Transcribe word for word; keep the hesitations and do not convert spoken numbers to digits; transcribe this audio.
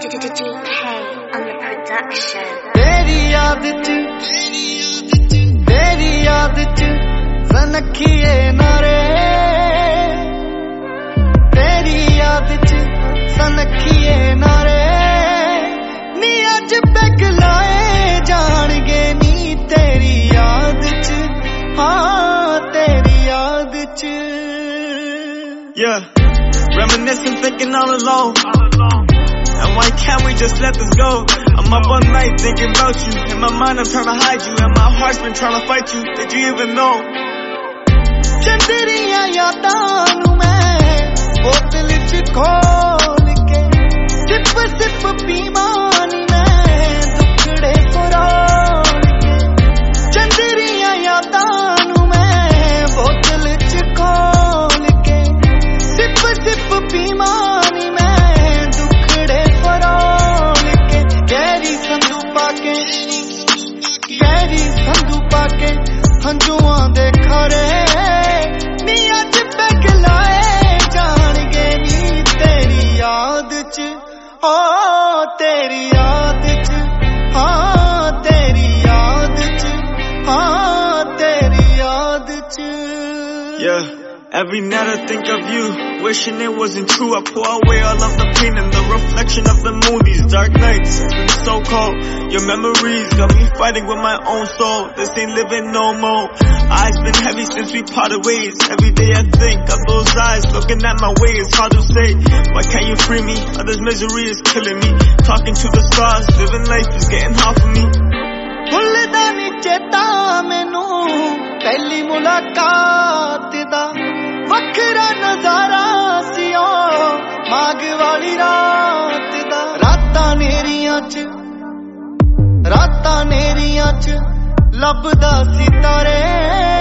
on the production. तेरी याद च तेरी याद च सनखिए नारे तेरी याद च सनखिए नारे नी अज पैग लाए जाणगे नी तेरी याद च हाँ तेरी याद च Yeah, reminiscing, thinking all alone. And why can't we just let this go? I'm up all night thinking about you. In my mind I'm trying to hide you, and my heart's been trying to fight you. Did you even know? Chandaria यादां नू मैं बोतल च खोल के SIP SIP पीवानी मैं दुखड़े फरोल के चंदरिया यादां नू मैं बोतल च खोल के सिप सिप पीवानी मैं दुखड़े फरोल के गहरी संदू पाके गहरी संदू पाके हंजुआं दे खरे नी अज पैग लाए जाणगे नी तेरी याद च ओ तेरी याद च हाँ तेरी याद च हाँ तेरी याद च Yeah, every night I think of you, wishing it wasn't true. I pour away all of the pain and the reflection of the moon. These dark nights, it's been so cold. Your memories got me fighting with my own soul. This ain't living no more. Eyes been heavy since we parted ways. Every day I think of those eyes looking at my way. It's hard to say, why can't you free me? All this misery is killing me. Talking to the stars, living life is getting hard for me. भुलदा नी चेता मैनू पहली मुलाकात दा वखरा नजारा सी ओ माग वाली रात दा रातां नेरियां च रातां नेरियां च लभदा सितारे